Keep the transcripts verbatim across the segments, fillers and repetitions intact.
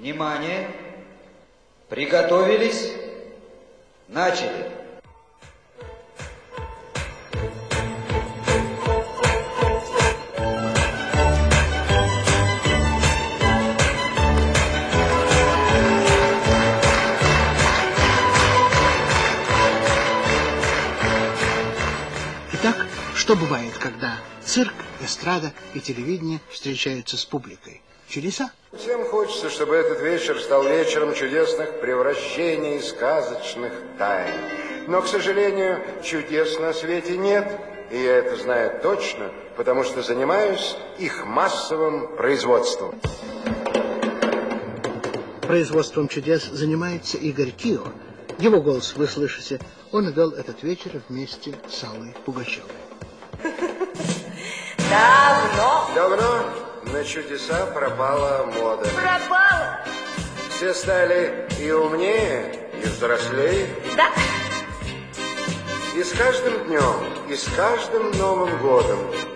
Внимание! Приготовились? Начали! Итак, что бывает, когда цирк, эстрада и телевидение встречаются с публикой? Чудеса? Всем хочется, чтобы этот вечер стал вечером чудесных превращений и сказочных тайн. Но, к сожалению, чудес на свете нет, и я это знаю точно, потому что занимаюсь их массовым производством. Производством чудес занимается Игорь Кио. Его голос вы слышите. Он вел этот вечер вместе с Аллой Пугачевой. Давно. Давно на чудеса пропала мода. Пропала? Все стали и умнее, и взрослее. Да. И с каждым днем, и с каждым Новым годом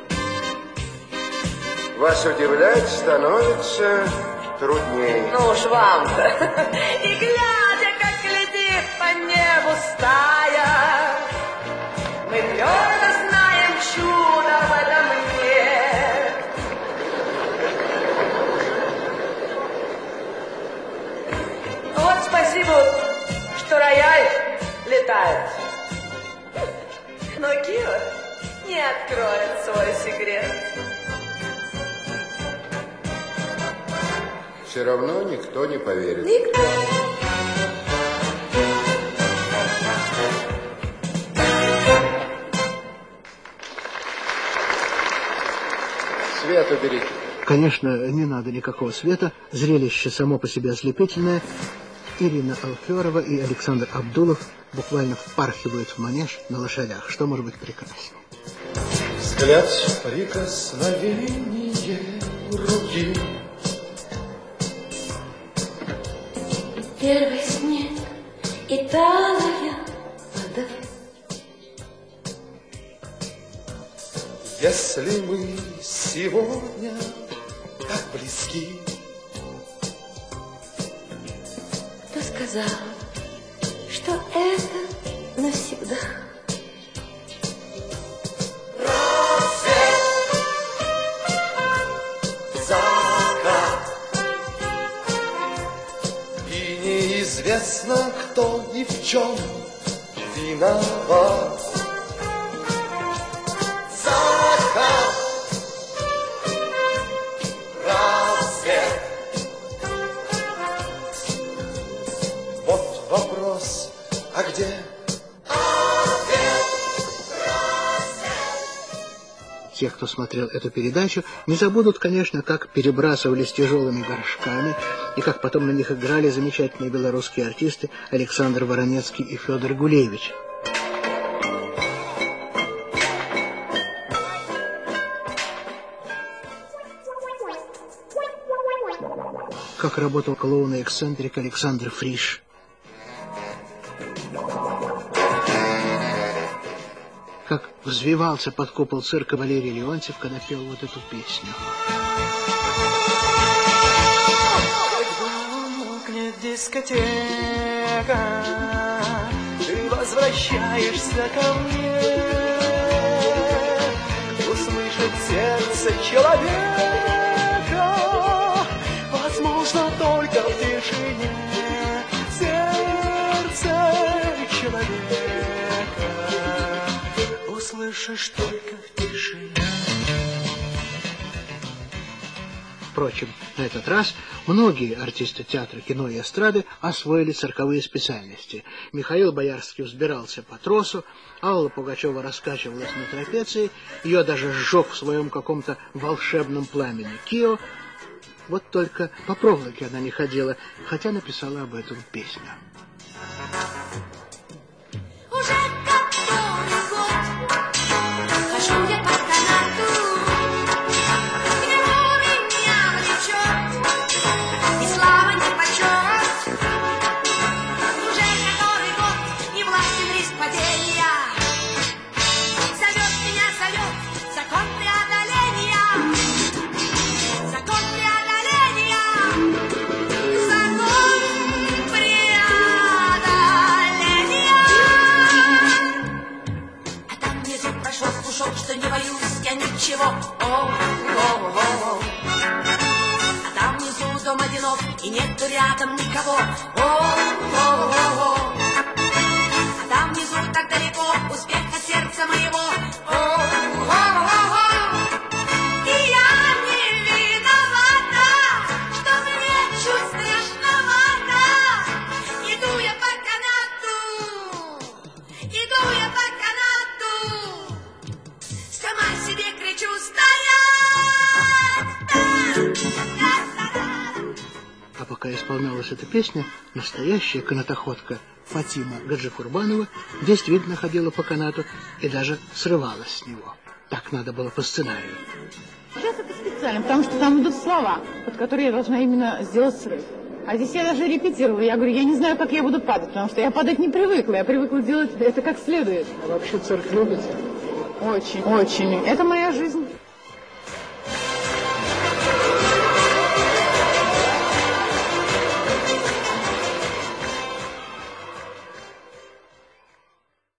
вас удивлять становится труднее. Ну уж вам-то. И глядя, как летит по небу стая, мы твердо знаем, чудо в этом нет. Вот спасибо, что рояль летает. Но Кио не откроет свой секрет. Все равно никто не поверит. Никто. Свет уберите. Конечно, не надо никакого света. Зрелище само по себе ослепительное. Ирина Алферова и Александр Абдулов буквально впархивают в манеж на лошадях. Что может быть прекраснее? Взгляд, прикосновение руки. Первый снег и талая вода. Если мы сегодня так близки, Кто сказал, что это навсегда? Неизвестно, кто ни в чем виноват. Закат, рассвет. Вот вопрос, а где Те, кто смотрел эту передачу, не забудут, конечно, как перебрасывались тяжелыми горшками и как потом на них играли замечательные белорусские артисты Александр Воронецкий и Федор Гулевич. Как работал клоун и эксцентрик Александр Фриш. Как взвивался под купол цирка Валерий Леонтьев, когда пел вот эту песню. Когда умолкнет дискотека, ты возвращаешься ко мне, услышать сердце человека возможно только в тишине. Сердце человека услышишь только в тишине. Впрочем, на этот раз многие артисты театра, кино и эстрады освоили цирковые специальности. Михаил Боярский взбирался по тросу, Алла Пугачева раскачивалась на трапеции, ее даже сжег в своем каком-то волшебном пламени Кио. Вот только по проволоке она не ходила, хотя написала об этом песню. Уже который год хожу я по канату, и море меня влечет, и слава не почет. Уже который год не властен риск падения, зовет меня, зовет закон преодоления, закон преодоления. кругом одинок, и нет рядом никого. О-о-о-о. А там внизу так далеко успеха сердца моего. О-о-о-о. И я не виновата, что мне чуть страшновато. Иду я по канату, иду я по канату, сама себе кричу стоять. А пока исполнялась эта песня, настоящая канатоходка Фатима Гаджикурбанова действительно ходила по канату и даже срывалась с него. Так надо было по сценарию. Сейчас это специально, потому что там идут слова, под которые я должна именно сделать срыв. А здесь я даже репетировала. Я говорю, я не знаю, как я буду падать, потому что я падать не привыкла. Я привыкла делать это как следует. А вообще цирк любите? Очень, очень. Это моя жизнь.